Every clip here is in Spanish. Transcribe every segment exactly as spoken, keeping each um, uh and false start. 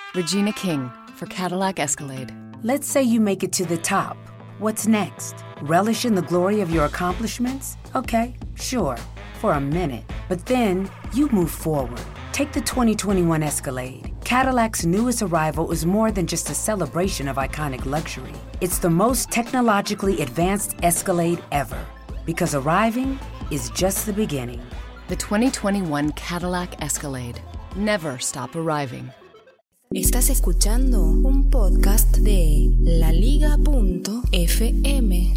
Regina King for Cadillac Escalade. Let's say you make it to the top. What's next? Relish in the glory of your accomplishments? Okay, sure, for a minute. But then you move forward. Take the twenty twenty-one Escalade. Cadillac's newest arrival is more than just a celebration of iconic luxury. It's the most technologically advanced Escalade ever. Because arriving is just the beginning. The twenty twenty-one Cadillac Escalade. Never stop arriving. Estás escuchando un podcast de la liga punto efe eme.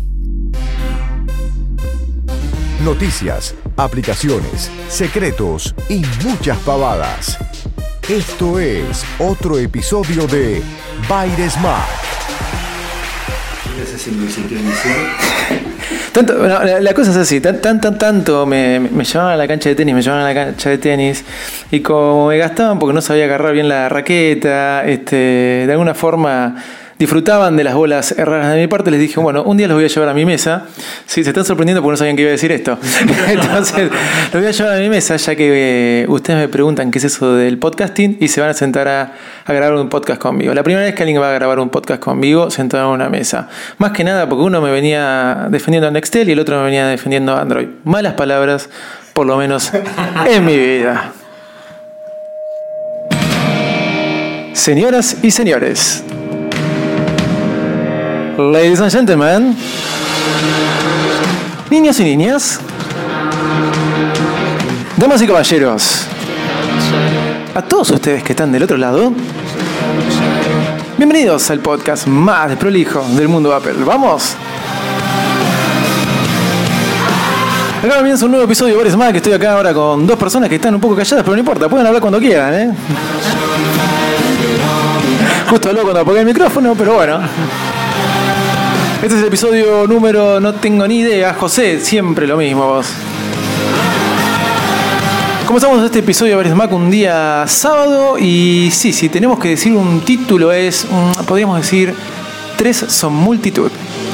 Noticias, aplicaciones, secretos y muchas pavadas. Esto es otro episodio de Baires Mac. ¿Qué estás haciendo sincronización? Tanto, bueno, la, la cosa es así, tan, tan, tan, tanto me, me llevaban a la cancha de tenis, me llevaban a la cancha de tenis y como me gastaban porque no sabía agarrar bien la raqueta, este, de alguna forma disfrutaban de las bolas erradas de mi parte, les dije, bueno, un día los voy a llevar a mi mesa. Sí, se están sorprendiendo porque no sabían que iba a decir esto. Entonces, los voy a llevar a mi mesa, ya que eh, ustedes me preguntan qué es eso del podcasting y se van a sentar a, a grabar un podcast conmigo. La primera vez que alguien va a grabar un podcast conmigo sentado en una mesa. Más que nada porque uno me venía defendiendo a Nextel y el otro me venía defendiendo a Android. Malas palabras, por lo menos en mi vida. Señoras y señores, ladies and gentlemen, niños y niñas, damas y caballeros, a todos ustedes que están del otro lado, bienvenidos al podcast más desprolijo del mundo Apple. ¡Vamos! Acá comienza un nuevo episodio de Baires Mac, que estoy acá ahora con dos personas que están un poco calladas, pero no importa, pueden hablar cuando quieran, ¿eh? Justo habló cuando apagué el micrófono, pero bueno. Este es el episodio número, no tengo ni idea. José, siempre lo mismo vos. Comenzamos este episodio de Baires Mac un día sábado. Y sí, si tenemos que decir un título es, podríamos decir, tres son multitud.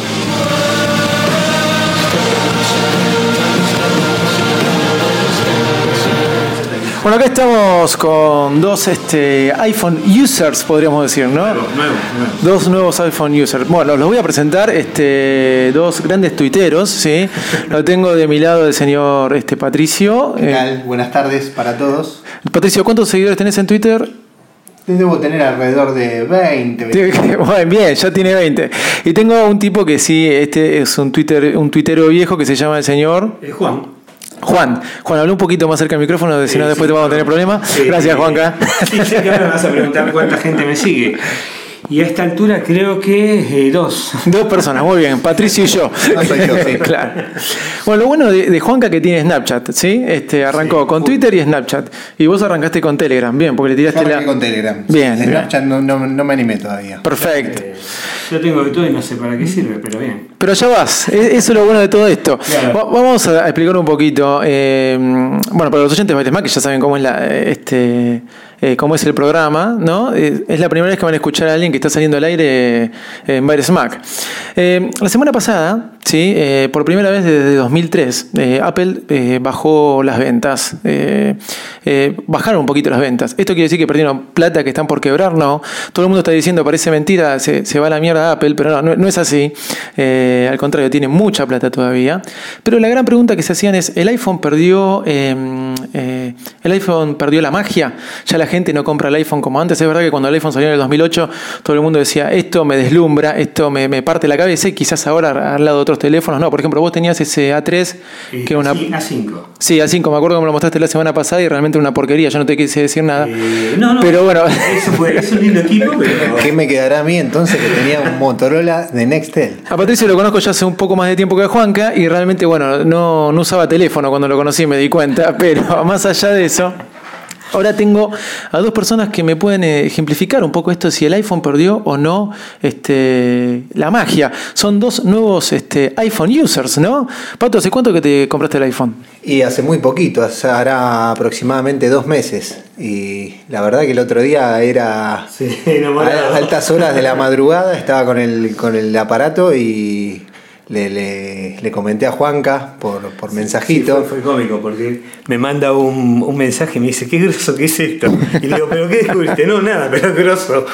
Bueno, acá estamos con dos este, iPhone users, podríamos decir, ¿no? Nuevos, nuevos. Dos nuevos iPhone users. Bueno, los voy a presentar, este, dos grandes tuiteros, ¿sí? Lo tengo de mi lado el señor este, Patricio. ¿Qué tal? Eh, Buenas tardes para todos. Patricio, ¿cuántos seguidores tenés en Twitter? Debo tener alrededor de veinte. veinte. Bueno, bien, ya tiene veinte. Y tengo un tipo que sí, este es un, Twitter, un tuitero viejo que se llama el señor... Eh, Juan. Juan, Juan, habla un poquito más cerca del micrófono, si sí, no después sí, te vamos a tener problemas. Sí, Gracias, sí, Juanca. Sí, sí, que ahora me vas a preguntar cuánta gente me sigue. Y a esta altura creo que eh, dos. Dos personas, muy bien, Patricio y yo. No soy yo, sí. Claro. Bueno, lo bueno de, de Juanca que tiene Snapchat, ¿sí? Este, arrancó sí, con Twitter y Snapchat. Y vos arrancaste con Telegram, bien, porque le tiraste yo la... con Telegram. Bien. Sí, Snapchat no, no, no me animé todavía. Perfecto. Eh, yo tengo de todo y no sé para qué sirve, pero bien. Pero ya vas, eso es lo bueno de todo esto. Claro. Vamos a explicar un poquito. Eh, bueno, para los oyentes de Baires Mac, que ya saben cómo es la... Este, Eh, cómo es el programa, ¿no? Eh, es la primera vez que van a escuchar a alguien que está saliendo al aire eh, en Baires Mac. Eh, la semana pasada, sí, eh, por primera vez desde dos mil tres, eh, Apple eh, bajó las ventas. Eh, eh, bajaron un poquito las ventas. ¿Esto quiere decir que perdieron plata, que están por quebrar? No. Todo el mundo está diciendo, parece mentira, se, se va a la mierda Apple, pero no, no, no es así. Eh, al contrario, tiene mucha plata todavía. Pero la gran pregunta que se hacían es, ¿el iPhone perdió, eh, eh, el iPhone perdió la magia? Ya la gente no compra el iPhone como antes. Es verdad que cuando el iPhone salió en el dos mil ocho, todo el mundo decía, esto me deslumbra, esto me, me parte la cabeza, y quizás ahora al lado de otros teléfonos, no. Por ejemplo, vos tenías ese A tres, eh, que era una... Sí, A cinco. Sí, A cinco, me acuerdo que me lo mostraste la semana pasada y realmente era una porquería, yo no te quise decir nada. Eh, no, no, pero bueno. Eso fue, es un lindo equipo, pero... ¿Qué me quedará a mí entonces que tenía un Motorola de Nextel? A Patricio lo conozco ya hace un poco más de tiempo que a Juanca y realmente, bueno, no, no usaba teléfono cuando lo conocí, me di cuenta, pero más allá de eso... Ahora tengo a dos personas que me pueden ejemplificar un poco esto, si el iPhone perdió o no este, la magia. Son dos nuevos este, iPhone users, ¿no? Pato, ¿hace cuánto que te compraste el iPhone? Y hace muy poquito, hace, hará aproximadamente dos meses. Y la verdad que el otro día era sí, a altas horas de la madrugada, estaba con el, con el aparato y... le, le, le comenté a Juanca por, por mensajito. Sí, fue, fue cómico porque me manda un, un mensaje y me dice, qué grosso que es esto. Y le digo, ¿pero qué descubriste? No, nada, pero es grosso.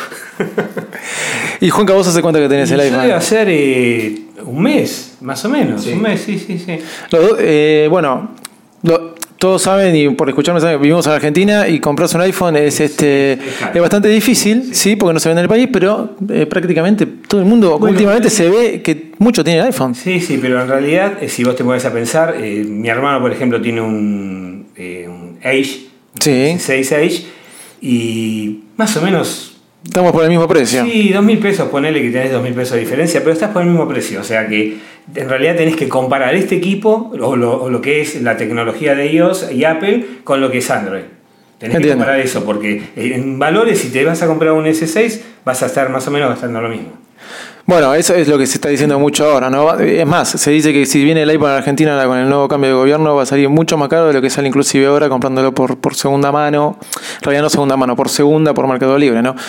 Y Juanca, ¿vos hace cuánto que tenés y el yo iPhone? Debe hacer eh, un mes, más o menos. Sí. Un mes, sí, sí, sí. Los, eh, bueno, lo, todos saben, y por escucharme saben, vivimos en Argentina y comprarse un iPhone es este es bastante difícil, sí, sí porque no se vende en el país, pero eh, prácticamente todo el mundo bueno, últimamente se ve que muchos tienen iPhone. Sí, sí, pero en realidad, eh, si vos te pones a pensar, eh, mi hermano, por ejemplo, tiene un, eh, un Edge, sí. seis Edge, y más o menos... Estamos por el mismo precio. Sí, dos mil pesos, ponele que tenés dos mil pesos de diferencia, pero estás por el mismo precio. O sea que en realidad tenés que comparar este equipo o lo, o lo que es la tecnología de iOS y Apple con lo que es Android. Tenés Entiendo. que comparar eso, porque en valores, si te vas a comprar un ese seis, vas a estar más o menos gastando lo mismo. Bueno, eso es lo que se está diciendo mucho ahora, ¿no? Es más, se dice que si viene el iPhone a Argentina con el nuevo cambio de gobierno va a salir mucho más caro de lo que sale inclusive ahora comprándolo por, por segunda mano. En realidad no segunda mano, por segunda, por Mercado Libre, ¿no?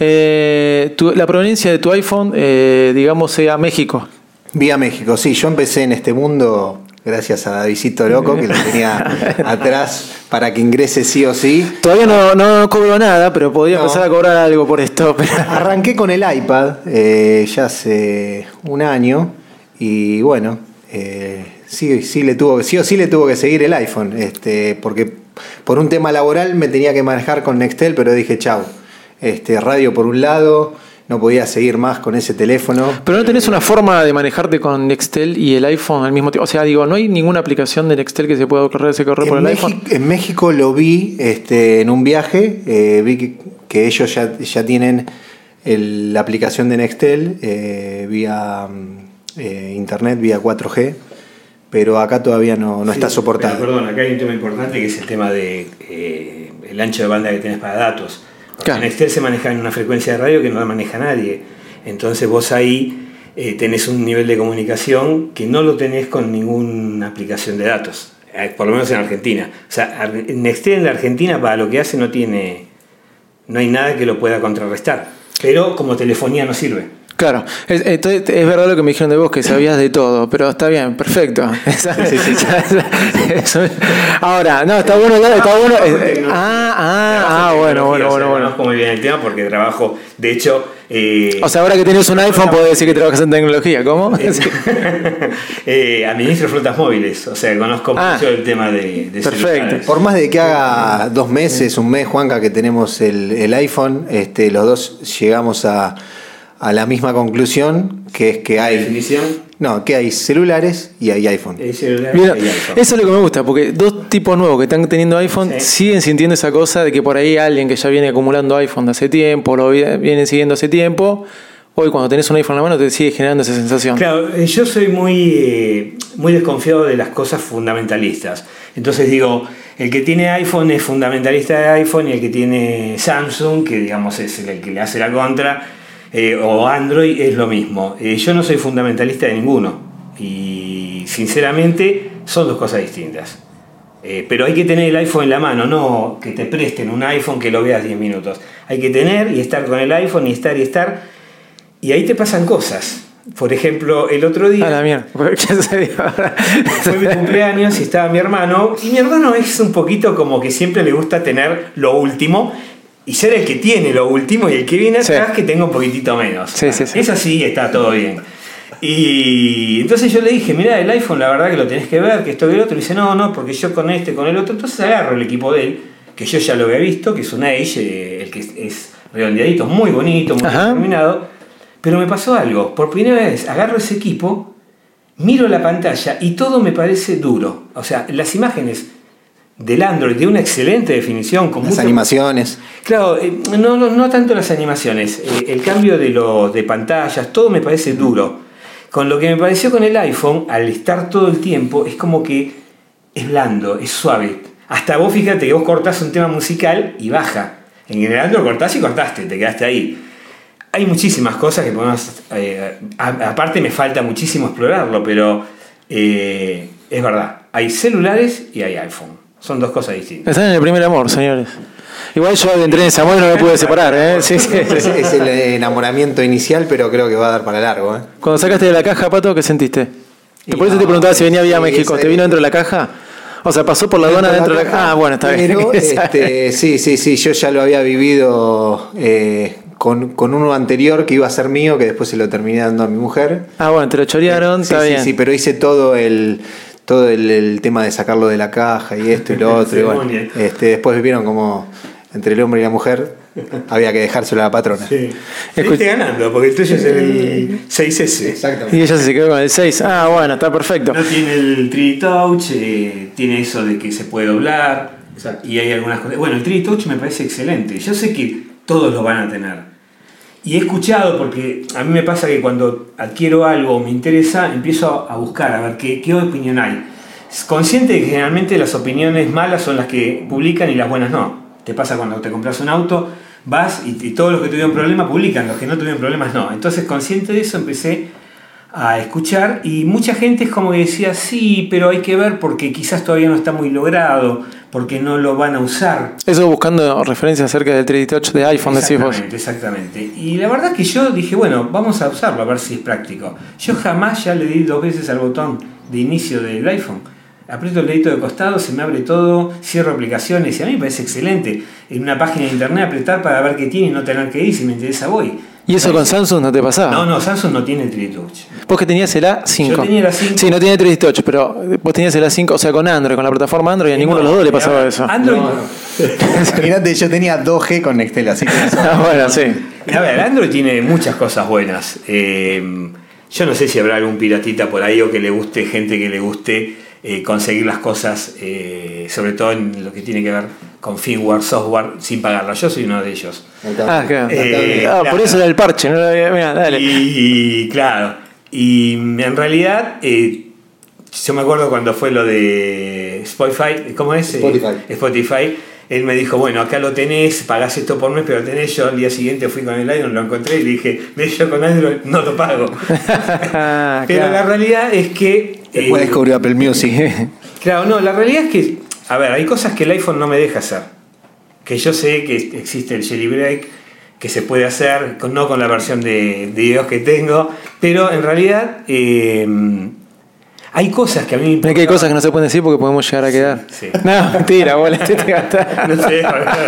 Eh, tu, la proveniencia de tu iPhone, eh, digamos, sea México. Vía México, sí. Yo empecé en este mundo gracias a Davidcito Loco, que lo tenía atrás para que ingrese sí o sí. Todavía no, no cobro nada, pero podía no. empezar a cobrar algo por esto. Pero... Arranqué con el iPad eh, ya hace un año y bueno, eh, sí, sí, le tuvo, sí o sí le tuvo que seguir el iPhone, este, porque por un tema laboral me tenía que manejar con Nextel, pero dije chau, este, radio por un lado... No podía seguir más con ese teléfono. Pero no tenés una forma de manejarte con Nextel y el iPhone al mismo tiempo. O sea, digo, ¿no hay ninguna aplicación de Nextel que se pueda correr ese correr por el México, iPhone? En México lo vi este, en un viaje. Eh, vi que, que ellos ya, ya tienen el, la aplicación de Nextel eh, vía eh, internet, vía cuatro G. Pero acá todavía no, no sí, está soportado. Pero, perdón, acá hay un tema importante que es el tema de eh, el ancho de banda que tenés para datos. Claro. En Nextel se maneja en una frecuencia de radio que no la maneja nadie. Entonces vos ahí eh, tenés un nivel de comunicación que no lo tenés con ninguna aplicación de datos. Eh, por lo menos en Argentina. O sea, Nextel en la Argentina para lo que hace no tiene... No hay nada que lo pueda contrarrestar. Pero como telefonía no sirve. Claro, es, es, es verdad lo que me dijeron de vos, que sabías de todo, pero está bien, perfecto. Sí, sí, sí. Ahora, no, está bueno, está bueno. Ah, ah, ah, bueno, bueno, bueno, bueno. Conozco muy bien el tema porque trabajo, de hecho... Eh, o sea, ahora que tienes un iPhone, podés decir que trabajas en tecnología, ¿cómo? Eh, eh, administro flotas móviles, o sea, conozco ah, mucho el tema de, de perfecto. Celulares. Por más de que haga dos meses, un mes, Juanca, que tenemos el, el iPhone, este, los dos llegamos a... a la misma conclusión, que es que hay... ¿Definición? No, que hay celulares y hay iPhone. Hay celulares Mira, y hay iPhone. Eso es lo que me gusta, porque dos tipos nuevos que están teniendo iPhone sí. siguen sintiendo esa cosa de que por ahí alguien que ya viene acumulando iPhone de hace tiempo, lo vienen siguiendo hace tiempo, hoy cuando tenés un iPhone en la mano te sigue generando esa sensación. Claro, yo soy muy, eh, muy desconfiado de las cosas fundamentalistas. Entonces digo, el que tiene iPhone es fundamentalista de iPhone y el que tiene Samsung, que digamos es el que le hace la contra... Eh, o Android es lo mismo. Eh, yo no soy fundamentalista de ninguno y sinceramente son dos cosas distintas. Eh, pero hay que tener el iPhone en la mano, no que te presten un iPhone que lo veas diez minutos. Hay que tener y estar con el iPhone y estar y estar y ahí te pasan cosas. Por ejemplo, el otro día... A la mierda. Fue mi cumpleaños y estaba mi hermano y mi hermano es un poquito como que siempre le gusta tener lo último y ser el que tiene lo último y el que viene atrás sí. que tenga un poquitito menos. Sí, sí, sí. Eso sí, está todo bien. Y entonces yo le dije, mirá, el iPhone la verdad que lo tenés que ver, que esto y el otro. Y dice, no, no, porque yo con este, con el otro. Entonces agarro el equipo de él, que yo ya lo había visto, que es un Edge, eh, el que es, es redondeadito, muy bonito, muy bien terminado. Pero me pasó algo. Por primera vez agarro ese equipo, miro la pantalla y todo me parece duro. O sea, las imágenes... del Android de una excelente definición con las mucho... animaciones claro, eh, no, no, no tanto las animaciones, eh, el cambio de los de pantallas, todo me parece duro. Con lo que me pareció con el iPhone, al estar todo el tiempo, es como que es blando, es suave. Hasta vos fíjate que vos cortás un tema musical y baja. En el Android cortás y cortaste, te quedaste ahí. Hay muchísimas cosas que podemos... Eh, a, aparte me falta muchísimo explorarlo, pero eh, es verdad, hay celulares y hay iPhone. Son dos cosas distintas. Están en el primer amor, señores. Igual yo entré en ese amor y no me pude separar, ¿eh? Sí, sí. Es, es el enamoramiento inicial, pero creo que va a dar para largo, ¿eh? Cuando sacaste de la caja, Pato, ¿qué sentiste? Y Por eso no, te preguntaba si venía vía sí, México. esa- ¿Te vino dentro de la caja? O sea, pasó por la aduana dentro de la caja. Ah, bueno, está bien. Pero, este, sí, sí, sí, yo ya lo había vivido eh, con, con uno anterior que iba a ser mío, que después se lo terminé dando a mi mujer. Ah, bueno, te lo chorearon, Sí, está sí, bien. sí, pero hice todo el todo el, el tema de sacarlo de la caja y esto y lo otro. Y bueno, Ceremonia. este, después vieron como entre el hombre y la mujer había que dejárselo a la patrona. Sí. Escuch- Saliste ganando, porque el tuyo es el seis ese. Exactamente. Y ella se quedó con el seis. Ah, bueno, está perfecto. No tiene el tres D Touch, eh, tiene eso de que se puede doblar. Exacto. Y hay algunas cosas. Bueno, el tres D Touch me parece excelente. Yo sé que todos lo van a tener. Y he escuchado, porque a mí me pasa que cuando adquiero algo o me interesa, empiezo a buscar, a ver qué, qué opinión hay. Consciente de que generalmente las opiniones malas son las que publican y las buenas no. Te pasa cuando te compras un auto, vas y, y todos los que tuvieron problemas publican, los que no tuvieron problemas no. Entonces, consciente de eso, empecé a escuchar y mucha gente es como que decía, sí, pero hay que ver porque quizás todavía no está muy logrado, porque no lo van a usar. Eso buscando referencias acerca del tres D Touch de iPhone, decís vos. Exactamente, exactamente. Y la verdad que yo dije, bueno, vamos a usarlo a ver si es práctico. Yo jamás ya le di dos veces al botón de inicio del iPhone. Aprieto el dedito de costado, se me abre todo, cierro aplicaciones y a mí me parece excelente. En una página de internet apretar para ver qué tiene y no tener que ir, si me interesa voy. ¿Y eso con Samsung no te pasaba? No, no, Samsung no tiene tres D Touch. Vos que tenías el A cinco. Yo tenía el A cinco. Sí, no tiene tres D Touch, pero vos tenías el A cinco, o sea, con Android, con la plataforma Android, y a ninguno de los dos le pasaba eso. Android, Imagínate, yo tenía dos G con Nextel, así que eso- Ah, bueno, sí. a ver, Android tiene muchas cosas buenas. Eh, yo no sé si habrá algún piratita por ahí o que le guste, gente que le guste eh, conseguir las cosas, eh, sobre todo en lo que tiene que ver con firmware, software, sin pagarlo. Yo soy uno de ellos. Ah, claro. Eh, Ah, por claro. eso era el parche, no lo había- mirá, dale. Y, y, claro, y en realidad, eh, yo me acuerdo cuando fue lo de Spotify, ¿cómo es? Spotify. Eh, Spotify. Él me dijo, bueno, acá lo tenés, pagás esto por mes, pero lo tenés. Yo al día siguiente fui con el Android, lo encontré y le dije, ve, yo con Android no lo pago. Ah, Pero claro. la realidad es que... Después eh, descubrió Apple Music. Claro, no, la realidad es que, a ver, hay cosas que el iPhone no me deja hacer. Que yo sé que existe el jailbreak, que se puede hacer, con- no con la versión de, de iOS que tengo, pero en realidad eh, hay cosas que a mí me Mirá que hay cosas que no se pueden decir porque podemos llegar a quedar. Sí. No, mentira, bola, te te gastás. No sé,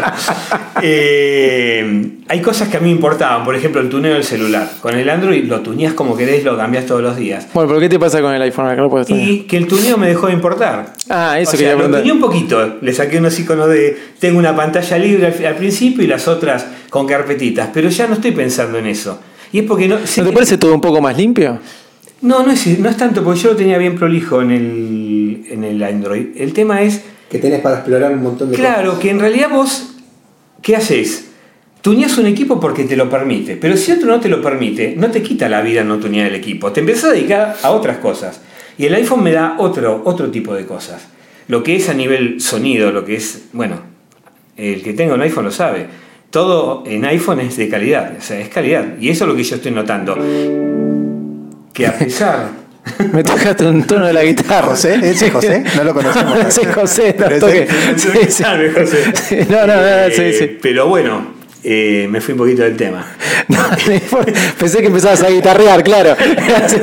eh, hay cosas que a mí me importaban, por ejemplo el tuneo del celular. Con el Android lo tuneás como querés, lo cambiás todos los días. Bueno, pero ¿qué te pasa con el iPhone? Acá no puedes tener. Y que el tuneo me dejó de importar. Ah, eso O sea, quería lo preguntar. tuneé un poquito. Le saqué unos iconos de. Tengo una pantalla libre al, al principio y las otras con carpetitas. Pero ya no estoy pensando en eso. Y es porque no. sé ¿No te que- parece todo un poco más limpio? No, no es, no es tanto, porque yo lo tenía bien prolijo en el, en el Android. El tema es. Que tenés para explorar un montón de Claro, que en realidad vos. ¿Qué haces? Tuneás un equipo porque te lo permite. Pero si otro no te lo permite, no te quita la vida no tunear el equipo. Te empiezas a dedicar a otras cosas. Y el iPhone me da otro, otro tipo de cosas. Lo que es a nivel sonido, lo que es. Bueno, el que tenga un iPhone lo sabe. Todo en iPhone es de calidad. O sea, es calidad. Y eso es lo que yo estoy notando. Que a pesar. Me tocaste un tono de la guitarra. ¿José? ¿Ese es José? No lo conocemos. Ese es José, no Pero toque. ese- Sí, sí. Salve, José. Sí, no, no, no, sí, Eh, sí. Pero bueno, eh, me fui un poquito del tema. No, pensé que empezabas a guitarrear, claro. Sí.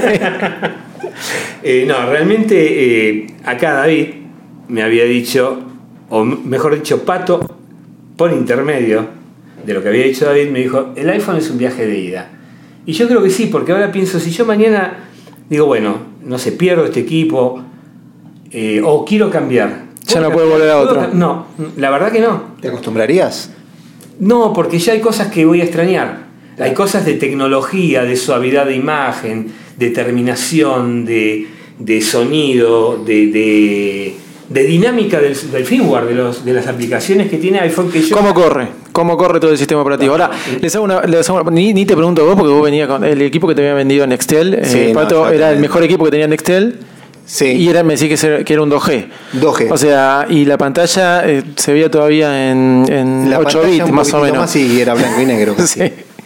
Eh, no, realmente eh, acá David me había dicho, o mejor dicho, Pato, por intermedio de lo que había dicho David, me dijo, el iPhone es un viaje de ida. Y yo creo que sí, porque ahora pienso, si yo mañana digo, bueno, no sé, pierdo este equipo, eh, o quiero cambiar. Ya no ¿Puedo puedo volver a cambiar? otro. ¿Puedo cam- No, la verdad que no. ¿Te acostumbrarías? No, porque ya hay cosas que voy a extrañar. Hay cosas de tecnología, de suavidad de imagen, de terminación, de, de sonido, de, de, de dinámica del, del firmware, de, los, de las aplicaciones que tiene iPhone que yo... ¿Cómo corre? ¿Cómo corre todo el sistema operativo? Ahora, les hago una, les hago una- ni, ni te pregunto vos, porque vos venías con el equipo que te había vendido Nextel. Sí, eh, no, Pato yo era el también. mejor equipo que tenía Nextel. Sí. Y era, me decís que, se- que era un dos G. dos G. O sea, y la pantalla eh, se veía todavía en, en La ocho pantalla bits, un más o poquitito menos. más y era blanco y negro. Sí.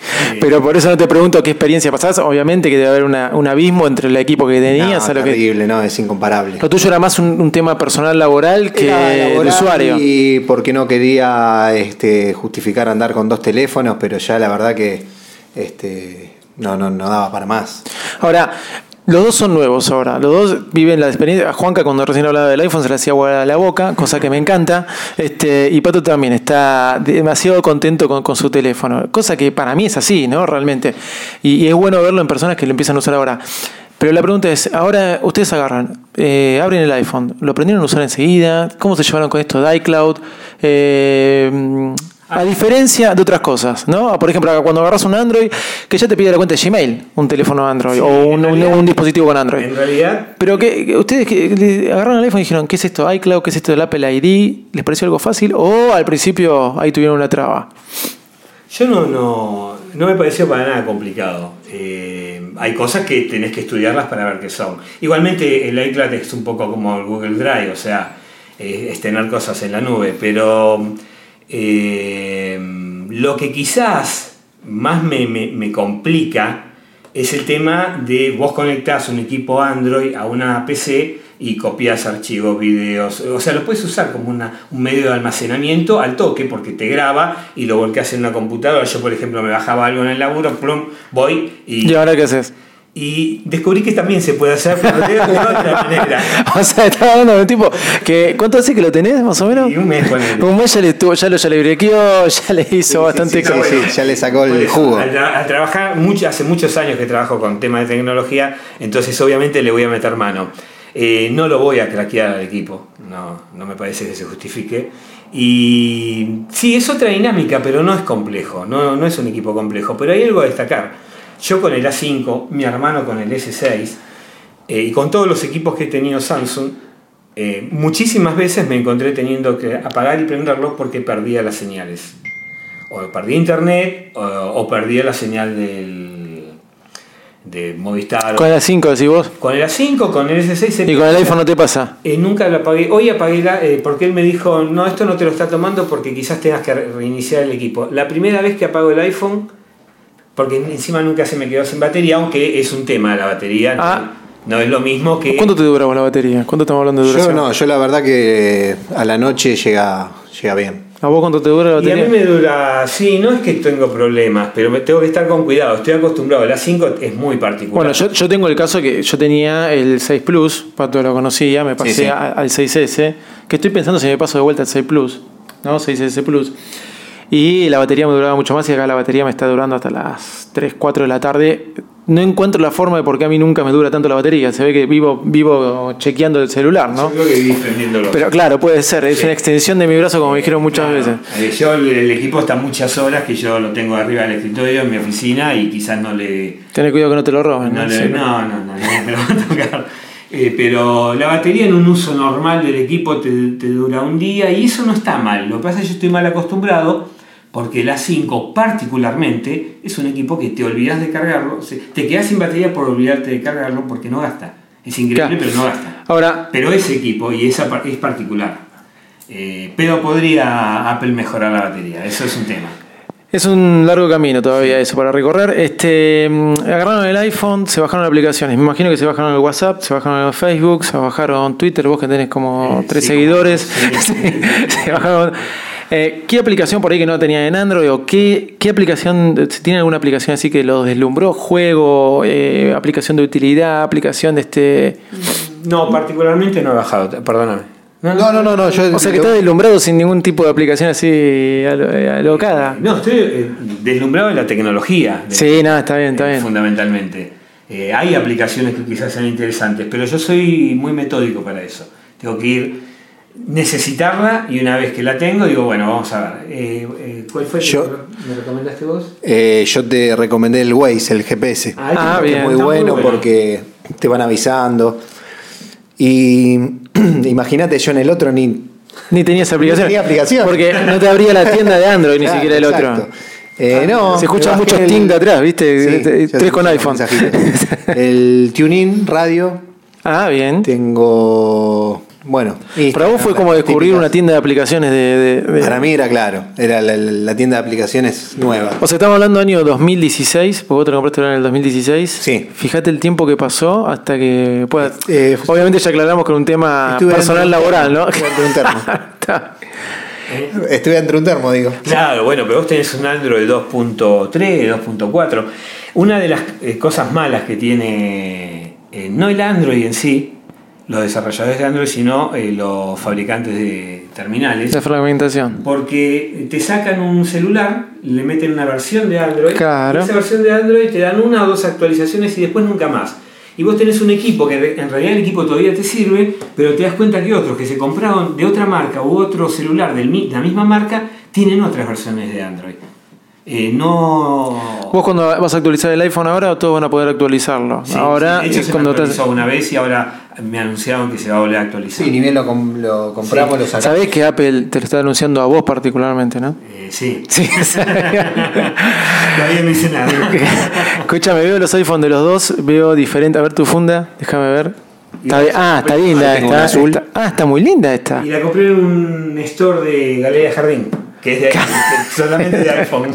Pero por eso no te pregunto qué experiencia pasás. Obviamente que debe haber una, un abismo entre el equipo que tenías. No, a lo terrible, que... no, es incomparable. Lo tuyo era más un, un tema personal laboral que laboral de usuario. Y porque no quería este, justificar andar con dos teléfonos, pero ya la verdad que este, no, no, no daba para más. Ahora, los dos son nuevos ahora, los dos viven la experiencia. A Juanca cuando recién hablaba del iPhone se le hacía agua a la boca, cosa que me encanta. Este, y Pato también está demasiado contento con, con su teléfono, cosa que para mí es así, ¿no? Realmente. Y, y es bueno verlo en personas que lo empiezan a usar ahora. Pero la pregunta es, ahora ustedes agarran, eh, abren el iPhone, ¿lo aprendieron a usar enseguida? ¿Cómo se llevaron con esto de iCloud? Eh... A diferencia de otras cosas, ¿no? Por ejemplo, cuando agarras un Android, que ya te pide la cuenta de Gmail, un teléfono Android, sí, o un, realidad, un, un dispositivo con Android. En realidad... Pero que, que ustedes que agarraron el iPhone y dijeron, ¿qué es esto? iCloud, ¿qué es esto del Apple I D? ¿Les pareció algo fácil? ¿O al principio ahí tuvieron una traba? Yo no, no, no me pareció para nada complicado. Eh, hay cosas que tenés que estudiarlas para ver qué son. Igualmente el iCloud es un poco como el Google Drive, o sea, eh, es tener cosas en la nube, pero... Eh, lo que quizás más me, me, me complica es el tema de vos conectás un equipo Android a una P C y copias archivos, videos, o sea, lo puedes usar como una, un medio de almacenamiento al toque porque te graba y lo volcás en una computadora. Yo, por ejemplo, me bajaba algo en el laburo, plum, voy y... ¿Y ahora qué haces? Y descubrí que también se puede hacer, pero de otra manera. O sea, estaba hablando de un tipo que... ¿Cuánto hace que lo tenés, más o menos? Y un mes con él. Un mes ya, le tuvo, ya lo ya le brequeó, ya le hizo sí, bastante... Sí, sí, sí, sí, ya le sacó el jugo. Al, tra- al trabajar, mucho, hace muchos años que trabajo con temas de tecnología, entonces obviamente le voy a meter mano. Eh, no lo voy a craquear al equipo, no, no me parece que se justifique. Y sí, es otra dinámica, pero no es complejo, no, no es un equipo complejo, pero hay algo a destacar. Yo con el A cinco, mi hermano con el S seis eh, y con todos los equipos que he tenido Samsung, eh, muchísimas veces me encontré teniendo que apagar y prenderlos porque perdía las señales. O perdía internet o, o perdía la señal del, de Movistar. ¿Con el A cinco decís vos? Con el A cinco, con el S seis... ¿Y con el iPhone no te pasa? Eh, nunca lo apagué. Hoy apagué la, eh, porque él me dijo, no, esto no te lo está tomando porque quizás tengas que reiniciar el equipo. La primera vez que apago el iPhone... Porque encima nunca se me quedó sin batería, aunque es un tema la batería. Ah. No, no es lo mismo que... ¿Cuánto te dura la batería? ¿Cuánto estamos hablando de duración? Yo no, yo la verdad que a la noche llega, llega bien. ¿A vos cuánto te dura la batería? Y a mí me dura... Sí, no es que tengo problemas, pero me tengo que estar con cuidado. Estoy acostumbrado. La cinco es muy particular. Bueno, yo, yo tengo el caso que yo tenía el seis Plus, Pato lo conocía, me pasé sí, sí. A, al seis ese, que estoy pensando si me paso de vuelta al seis Plus, ¿no? seis ese Plus. Y la batería me duraba mucho más y acá la batería me está durando hasta las tres, cuatro de la tarde. No encuentro la forma de por qué a mí nunca me dura tanto la batería. Se ve que vivo vivo chequeando el celular, ¿no? Yo creo que vivís prendiéndolo. Pero claro, puede ser. Es sí. Una extensión de mi brazo, como me dijeron muchas claro. veces. Yo, el, el equipo está muchas horas que yo lo tengo arriba del escritorio en mi oficina y quizás no le... Tenés cuidado que no te lo roben. No, no, le, sí. no, no, no, no me lo va a tocar. Eh, pero la batería en un uso normal del equipo te, te dura un día y eso no está mal. Lo que pasa es que yo estoy mal acostumbrado. Porque el A cinco particularmente es un equipo que te olvidas de cargarlo, te quedas sin batería por olvidarte de cargarlo porque no gasta. Es increíble, claro. Pero no gasta. Ahora, pero ese equipo y esa es particular. Eh, pero podría Apple mejorar la batería, eso es un tema. Es un largo camino todavía eso para recorrer. Este, agarraron el iPhone, se bajaron aplicaciones. Me imagino que se bajaron el WhatsApp, se bajaron el Facebook, se bajaron Twitter. Vos que tenés como tres sí, seguidores, como, sí. Se bajaron. Eh, ¿Qué aplicación por ahí que no tenía en Android o qué, qué aplicación, tiene alguna aplicación así que los deslumbró? ¿Juego, eh, aplicación de utilidad, aplicación de este...? No, particularmente no he bajado, perdóname. No, no, no, no, no yo, o sea que está deslumbrado sin ningún tipo de aplicación así alocada. No, estoy eh, deslumbrado de la tecnología. De, sí, no, está bien, está eh, bien. Fundamentalmente. Eh, hay aplicaciones que quizás sean interesantes, pero yo soy muy metódico para eso. Tengo que ir... necesitarla y una vez que la tengo digo bueno vamos a ver eh, eh, ¿cuál fue el que me recomendaste vos? Eh, yo te recomendé el Waze, el G P S. Ah, ah bien, es muy bueno, muy bueno porque te van avisando y imagínate yo en el otro ni ni tenías aplicación, ni tenía aplicación porque no te abría la tienda de Android. Claro, ni siquiera el exacto. Otro eh, no, se escucha mucho el... ting de atrás, ¿viste? Sí, tres con iPhone. El TuneIn Radio. Ah, bien. Tengo bueno. Para vos fue como descubrir típicas. Una tienda de aplicaciones de, de, de... Para mí era claro, era la, la tienda de aplicaciones nueva. O sea, estamos hablando del año dos mil dieciséis, porque vos te lo compraste en el dos mil dieciséis. Sí. Fíjate el tiempo que pasó hasta que puedas... Eh, Obviamente ya aclaramos con un tema personal laboral, ¿no? Estuve entre un termo. ¿Eh? Estuve entre un termo, digo. Claro, bueno, pero vos tenés un Android dos punto tres, dos punto cuatro. Una de las eh, cosas malas que tiene, eh, no el Android en sí, los desarrolladores de Android, sino eh, los fabricantes de terminales. La fragmentación. Porque te sacan un celular, le meten una versión de Android, claro. Y esa versión de Android te dan una o dos actualizaciones y después nunca más. Y vos tenés un equipo que en realidad el equipo todavía te sirve, pero te das cuenta que otros que se compraron de otra marca u otro celular de la misma marca tienen otras versiones de Android. Eh, no. ¿Vos cuando vas a actualizar el iPhone ahora todos van a poder actualizarlo? Sí, ahora sí, de hecho es se cuando me actualizó te... una vez y ahora me anunciaron que se va a volver a actualizar. Sí, ni bien lo, com- lo compramos, sí. Lo sacamos. Sabés que Apple te lo está anunciando a vos particularmente, ¿no? Eh, sí. Sí. Todavía no hice nada. Escúchame, veo los iPhone de los dos, veo diferente. A ver tu funda, déjame ver. Está bien. Ah, está linda esta. Azul. Está, ah, está muy linda esta. Y la compré en un store de Galería Jardín, que es de, de, solamente de iPhone.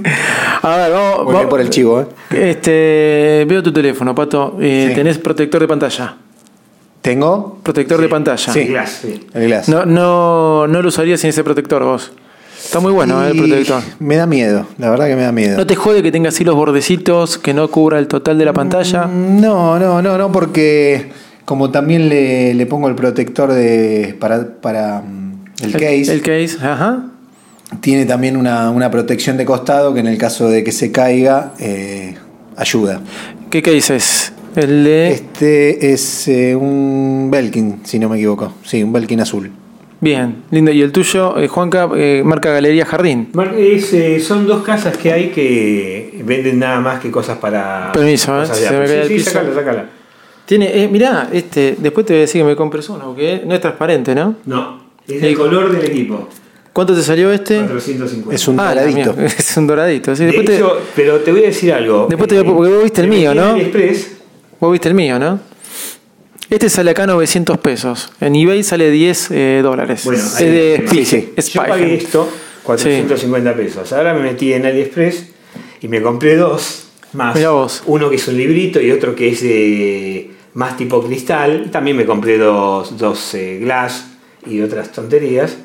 A ver, vamos. Voy por el chivo, ¿eh? Este, veo tu teléfono, Pato. Eh, sí. ¿Tenés protector de pantalla? ¿Tengo? Protector sí. de pantalla. Sí, el glass. Sí. El glass. No, no, no lo usarías sin ese protector vos. Está muy bueno, ¿eh? El protector. Me da miedo, la verdad que me da miedo. ¿No te jode que tenga así los bordecitos, que no cubra el total de la pantalla? No, no, no, no, porque como también le, le pongo el protector de para, para el case. El, el case, ajá. Tiene también una, una protección de costado que en el caso de que se caiga eh, ayuda. ¿Qué case es? El de... Este es eh, un Belkin, si no me equivoco. Sí, un Belkin azul. Bien, lindo. ¿Y el tuyo, eh, Juanca, eh, marca Galería Jardín? Es, eh, son dos casas que hay que venden nada más que cosas para... Permiso, cosas ¿eh? Se me cae el sí, piso. Sí, sácala, sácala. Tiene, eh, mirá, este, después te voy a decir que me compres uno, porque no es transparente, ¿no? No, es el color del equipo. ¿Cuánto te salió este? cuatrocientos cincuenta. Es un ah, doradito. Mía, es un doradito. Sí, de después hecho, te, pero te voy a decir algo. Después te voy a, porque vos viste el mío, ¿no? AliExpress. Vos viste el mío, ¿no? Este sale acá novecientos pesos. En eBay sale diez eh, dólares. Bueno, es de sí, sí. Es Yo pagué esto cuatrocientos cincuenta sí. pesos. Ahora me metí en AliExpress y me compré dos más. Mirá vos. Uno que es un librito y otro que es de más tipo cristal. También me compré dos, dos eh, glass y otras tonterías.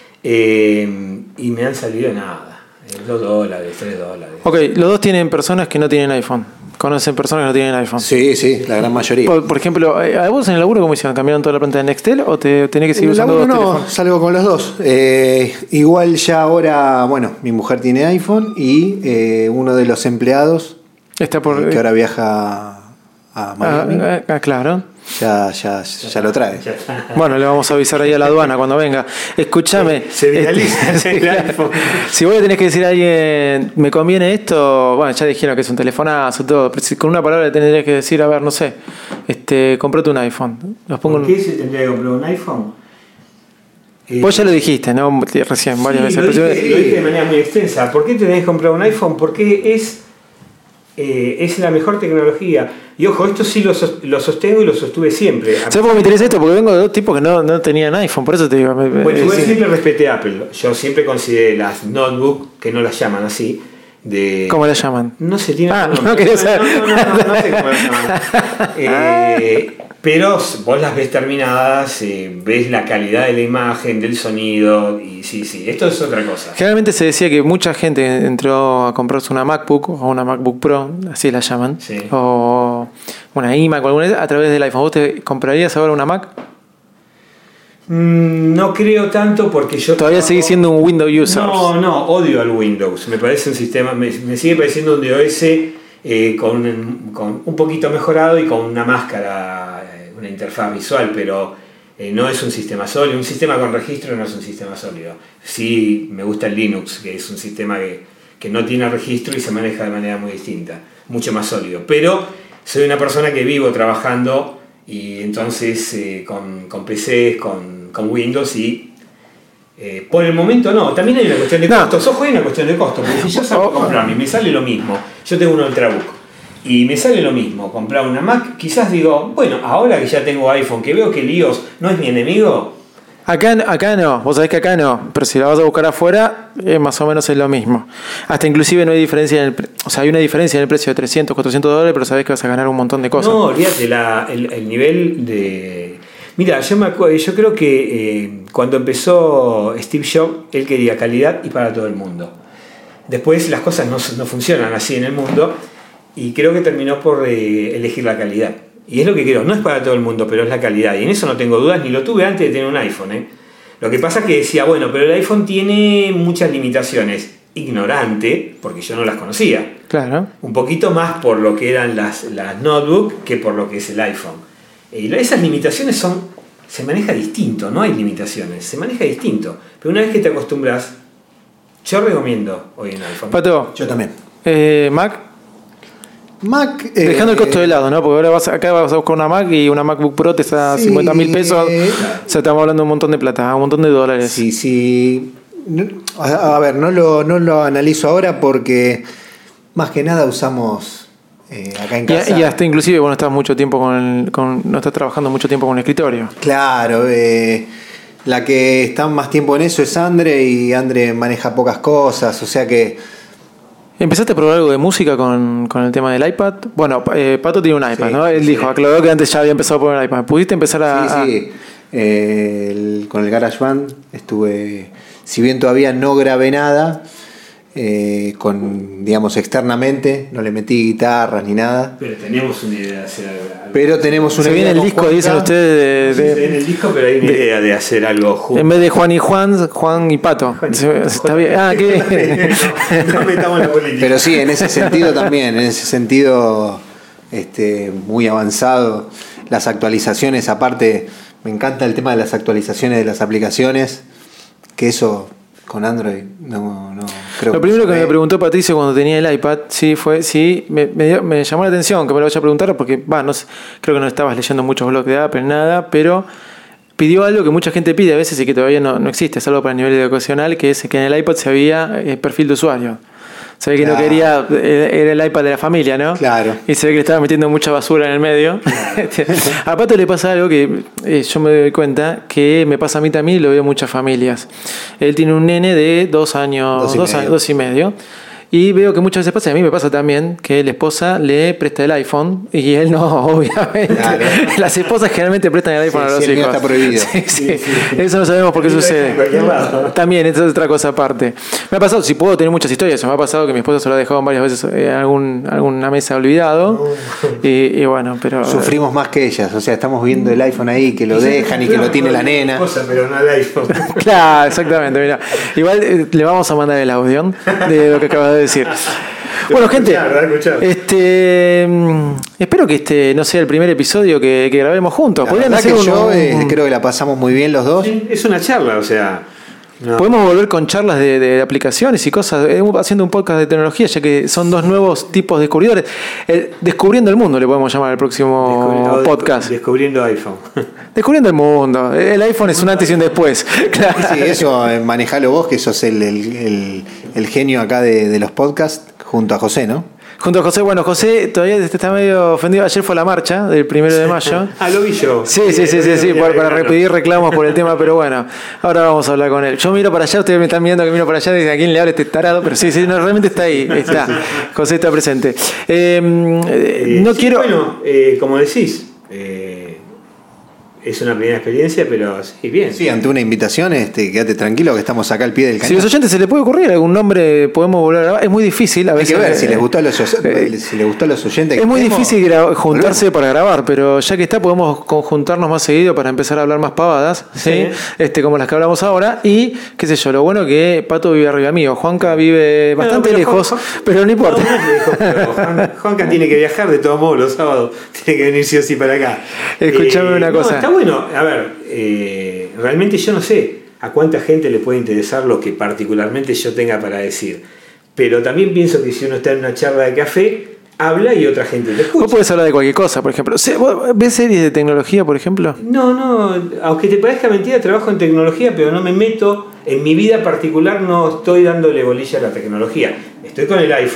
Eh, y me han salido nada. dos dólares, tres dólares. Ok, los dos tienen personas que no tienen iPhone. ¿Conocen personas que no tienen iPhone? Sí, sí, la gran mayoría. Por, por ejemplo, ¿a vos en el laburo cómo hicieron? ¿Cambiaron toda la planta de Nextel o te tenés que seguir usando dos no, teléfonos? Salgo con los dos. Eh, igual ya ahora, bueno, mi mujer tiene iPhone y eh, uno de los empleados Está por, eh, que ahora viaja a Miami. Ah, ah, claro. Ya, ya, ya, ya lo trae. Bueno, le vamos a avisar ahí a la aduana cuando venga. Escúchame. Se viraliza este, el iPhone. Si vos le tenés que decir a alguien, ¿me conviene esto? Bueno, ya dijeron que es un telefonazo, todo. Pero si con una palabra le tendrías que decir, a ver, no sé, este, comprate un iPhone. Los pongo ¿Por qué se tendría que comprar un iPhone? Eh, vos ya lo dijiste, ¿no? Recién, varias sí, veces. Lo dije, lo dije de manera muy extensa. ¿Por qué tenés que comprar un iPhone? Porque es, eh, es la mejor tecnología. Y ojo, esto sí lo, lo sostengo y lo sostuve siempre. ¿Sabes por qué me interesa esto? Porque vengo de dos tipos que no, no tenían iPhone, por eso te digo. Me, bueno, igual sí. siempre respeté a Apple. Yo siempre consideré las notebook, que no las llaman así, de... ¿Cómo las llaman? No sé, tiene... Ah, no, no quería saber. No, no, no, no, no sé cómo las llaman. Eh, pero vos las ves terminadas, eh, ves la calidad de la imagen, del sonido, y sí, sí, esto es otra cosa. Generalmente se decía que mucha gente entró a comprarse una MacBook o una MacBook Pro, así la llaman, sí. o una iMac o alguna a través del iPhone. ¿Vos te comprarías ahora una Mac? Mm, no creo tanto porque yo... Todavía trabajo... seguís siendo un Windows user. No, no, odio al Windows. Me parece un sistema, me, me sigue pareciendo un D O S eh, con, con un poquito mejorado y con una máscara, eh, una interfaz visual, pero eh, no es un sistema sólido. Un sistema con registro no es un sistema sólido. Sí, me gusta el Linux, que es un sistema que, que no tiene registro y se maneja de manera muy distinta, mucho más sólido. Pero soy una persona que vivo trabajando y entonces eh, con, con P Cs, con, con Windows y Eh, por el momento no, también hay una cuestión de no. costos. Ojo, hay una cuestión de costos, porque si yo salgo a comprarme y me sale lo mismo, yo tengo un Ultrabook y me sale lo mismo, comprar una Mac, quizás digo, bueno, ahora que ya tengo iPhone, que veo que el iOS no es mi enemigo. Acá, acá no, vos sabés que acá no, pero si la vas a buscar afuera, eh, más o menos es lo mismo. Hasta inclusive no hay diferencia en el pre- o sea, hay una diferencia en el precio de trescientos, cuatrocientos dólares, pero sabés que vas a ganar un montón de cosas. No, olvídate, la, el, el nivel de... Mira, yo, me acuerdo, yo creo que eh, cuando empezó Steve Jobs, él quería calidad y para todo el mundo. Después las cosas no, no funcionan así en el mundo y creo que terminó por eh, elegir la calidad. Y es lo que quiero, no es para todo el mundo, pero es la calidad. Y en eso no tengo dudas, ni lo tuve antes de tener un iPhone. ¿eh? Lo que pasa es que decía, bueno, pero el iPhone tiene muchas limitaciones. Ignorante, porque yo no las conocía. Claro. Un poquito más por lo que eran las, las notebooks que por lo que es el iPhone. Y esas limitaciones son, se maneja distinto, no hay limitaciones, se maneja distinto. Pero una vez que te acostumbras, yo recomiendo hoy en iPhone. Pato, Yo también. eh, Mac, Mac. eh, dejando el costo de lado, ¿no? Porque ahora vas, acá vas a buscar una Mac y una MacBook Pro te está a Sí, cincuenta mil pesos. eh, O sea, estamos hablando de un montón de plata, un montón de dólares. Sí, sí. No, A, a ver, no lo, no lo analizo ahora porque más que nada usamos eh, acá en Y, casa. y hasta inclusive vos no estás mucho tiempo con, el, con no estás trabajando mucho tiempo con el escritorio. Claro, eh, la que está más tiempo en eso es Andre y Andre maneja pocas cosas, o sea que... ¿Empezaste a probar algo de música con, con el tema del iPad? Bueno, eh, Pato tiene un iPad, Sí, ¿no? Él sí. dijo, aclaró que antes ya había empezado a poner el iPad. ¿Pudiste empezar a...? Sí, sí. Eh, el- con el GarageBand estuve, si bien todavía no grabé nada, eh, con, digamos, externamente, no le metí guitarras ni nada, Pero tenemos una idea de hacer algo. pero tenemos una Se viene idea el con disco, Juanca. dicen ustedes, Sí, de, se ve en de- el disco, pero hay una idea de hacer algo juntos. en vez de Juan y Juan, Juan y Pato. Juan y Se- Pato. Está bien. Ah, ¿qué? No metamos la política. Pero sí, en ese sentido también, en ese sentido este, muy avanzado. Las actualizaciones, aparte, me encanta el tema de las actualizaciones de las aplicaciones, que eso con Android no, no creo Lo primero que se me ve. preguntó Patricio cuando tenía el iPad, sí, fue, sí, me, me, dio- me llamó la atención que me lo vaya a preguntar, porque, va, no sé, creo que no estabas leyendo muchos blogs de Apple, nada, pero pidió algo que mucha gente pide a veces y que todavía no, no existe, es algo para el nivel educacional, que es que en el iPad se había eh, perfil de usuario. Se ve que Claro. no quería, eh, era el iPad de la familia, ¿no? Claro. Y se ve que le estaba metiendo mucha basura en el medio. A Pato le pasa algo que eh, yo me doy cuenta que me pasa a mí también y lo veo en muchas familias. Él tiene un nene de dos años, Dos y dos, medio. años, dos y medio. Y veo que muchas veces pasa, y a mí me pasa también, que la esposa le presta el iPhone y él no, obviamente. Claro. Las esposas generalmente prestan el iPhone Sí, a los sí, el mío hijos. está prohibido. Sí, sí. Eso no sabemos por qué Sí, lo dejan en sucede. cualquier lado. También, esa es otra cosa aparte. Me ha pasado, si puedo tener muchas historias, me ha pasado que mi esposa se lo ha dejado varias veces en eh, algún, alguna mesa olvidado. Y, y bueno, pero... Sufrimos más que ellas, o sea, estamos viendo el iPhone ahí, que lo dejan y que lo tiene la nena. Cosa, pero no el iPhone. Claro, exactamente, mira. Igual eh, le vamos a mandar el audio de lo que acabas de decir. Bueno, gente, Escuchar, escuchar. este, mm, espero que este no sea el primer episodio que, que grabemos juntos. La Podrían verdad hacer que un- yo eh, un- creo que la pasamos muy bien los dos. Sí, es una charla, o sea. no. Podemos volver con charlas de, de aplicaciones y cosas, eh, haciendo un podcast de tecnología, ya que son dos nuevos tipos de descubridores. El- descubriendo el mundo le podemos llamar al próximo Descubri- podcast. Descubriendo iPhone. Descubriendo el mundo. El iPhone es un antes y un después. Claro. Sí, eso eh, manejalo vos, que sos el, el, el- el genio acá de, de los podcasts, junto a José, ¿no? Junto a José, bueno, José todavía está medio ofendido. Ayer fue la marcha del primero de mayo. Ah, lo vi yo. Sí, sí, sí, sí, sí, por- para pedir reclamos por el tema, pero bueno, ahora vamos a hablar con él. Yo miro para allá, ustedes me están viendo que miro para allá, dicen a quién le habla este tarado, pero sí, sí, no, realmente está ahí, está. José está presente. Eh, Eh, no sí, quiero. Bueno, eh, como decís, eh, es una primera experiencia, pero sí, bien. Sí, ante una invitación, este, quédate tranquilo que estamos acá al pie del Si a cañón. los oyentes se les puede ocurrir algún nombre, podemos volver a grabar. Es muy difícil a Hay veces. que ver si eh, les gustó a los, eh, si les gustó a los oyentes. Es que muy tenemos, difícil gra- juntarse volvemos. para grabar, pero ya que está, podemos conjuntarnos más seguido para empezar a hablar más pavadas, ¿sí? Sí. Este, como las que hablamos ahora. Y, qué sé yo, lo bueno que Pato vive arriba mío. Juanca vive bastante pero lejos, Juan- pero no importa. No, no, lejos, pero Juan- Juanca tiene que viajar de todos modos los sábados. Tiene que venir sí o sí para acá. Escuchame una no, cosa. Está bueno. A ver, eh, realmente yo no sé a cuánta gente le puede interesar lo que particularmente yo tenga para decir. Pero también pienso que si uno está en una charla de café, habla y otra gente te escucha. Vos podés hablar de cualquier cosa, por ejemplo. Se- ¿vos ¿Ves series de tecnología, por ejemplo? No, no, aunque te parezca mentira, trabajo en tecnología, pero no me meto, en mi vida particular no estoy dándole bolilla a la tecnología. Estoy con el iPhone,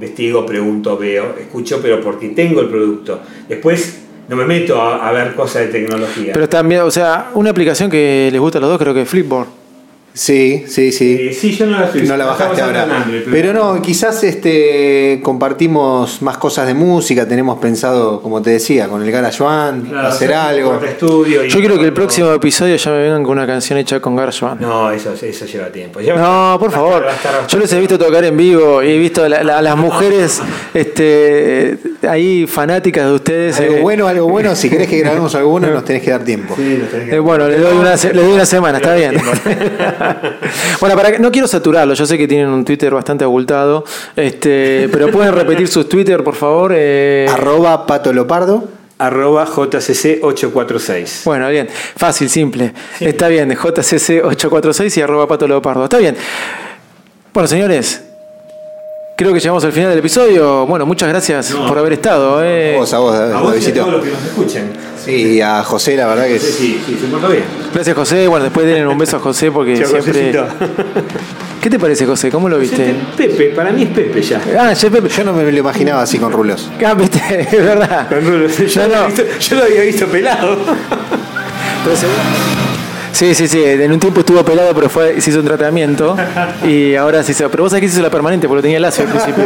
investigo, pregunto, veo, escucho, pero porque tengo el producto. Después no me meto a, a ver cosas de tecnología. Pero también, o sea, una aplicación que les gusta a los dos creo que es Flipboard. Sí, sí, sí. Eh, sí, yo no la estoy No la bajaste estaba ahora. usando en Android, Pero no, quizás este compartimos más cosas de música. Tenemos pensado, como te decía, con el GarageBand, Claro, hacer algo. corte estudio y Yo quiero que el todo. próximo episodio ya me vengan con una canción hecha con GarageBand. No, eso, eso lleva tiempo. Ya va a No, estar- por va a favor. estar- va a estar Yo les he visto tocar en vivo y he visto a la- la- a las mujeres este, ahí fanáticas de ustedes. Algo eh, bueno, algo bueno. Si querés que grabemos algo bueno, nos tenés que dar tiempo. Sí, lo tenés que- Eh, bueno, le doy una, se- le doy una semana, está bien. Bueno, para que, no quiero saturarlo, yo sé que tienen un Twitter bastante abultado, este, pero pueden repetir sus Twitter, por favor. Eh, Arroba Pato Lopardo. Arroba J C C ocho cuatro seis. bueno, bien, fácil, simple. Está bien, J C C ocho cuatro seis y arroba Pato Leopardo. Está bien. Bueno, señores, creo que llegamos al final del episodio. Bueno, muchas gracias No. por haber estado. eh. A vos, a vos, A vos y a Davidcito. todos los que nos escuchen. Sí, y a José, la verdad que Sí, es. sí, sí, se portó bien. Gracias, José. Bueno, después denle un beso a José porque Chao, siempre... Josecito. ¿Qué te parece, José? ¿Cómo lo viste? Pepe, para mí es Pepe ya. Ah, ya, Pepe. Yo no me lo imaginaba así con rulos. Ah, viste, es verdad. Con rulos. Yo, No, lo no. había visto- yo lo había visto pelado. Pero seguro- Sí, sí, sí. En un tiempo estuvo pelado, pero fue, se hizo un tratamiento. Y ahora se hizo. Pero vos sabés que se hizo la permanente, porque lo tenía lacio al principio.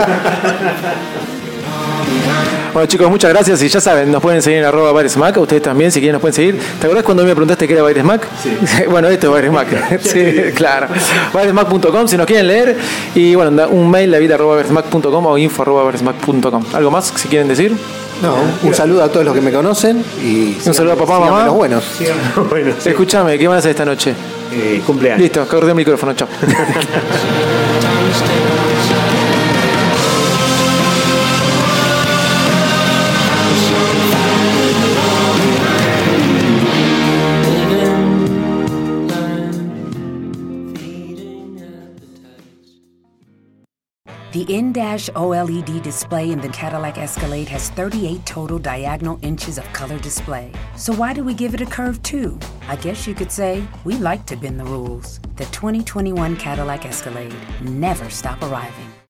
Bueno, chicos, muchas gracias. Y ya saben, nos pueden seguir en arroba Bairesmac. Ustedes también, si quieren, nos pueden seguir. ¿Te acordás cuando me preguntaste qué era Bairesmac? Sí. Bueno, esto es Bairesmac. Sí, claro. Bairesmac punto com si nos quieren leer. Y bueno, da un mail, la vida arroba Bairesmac punto com o info arroba Bairesmac punto com. ¿Algo más si quieren decir? No, un saludo a todos los que me conocen y Un saludo a papá, síganme mamá. los buenos. Bueno, sí. Escúchame, ¿qué van a hacer esta noche? Eh, cumpleaños. Listo, corté el micrófono, chao. The in-dash OLED display in the Cadillac Escalade has thirty-eight total diagonal inches of color display. So why do we give it a curve too? I guess you could say we like to bend the rules. The twenty twenty-one Cadillac Escalade. Never stop arriving.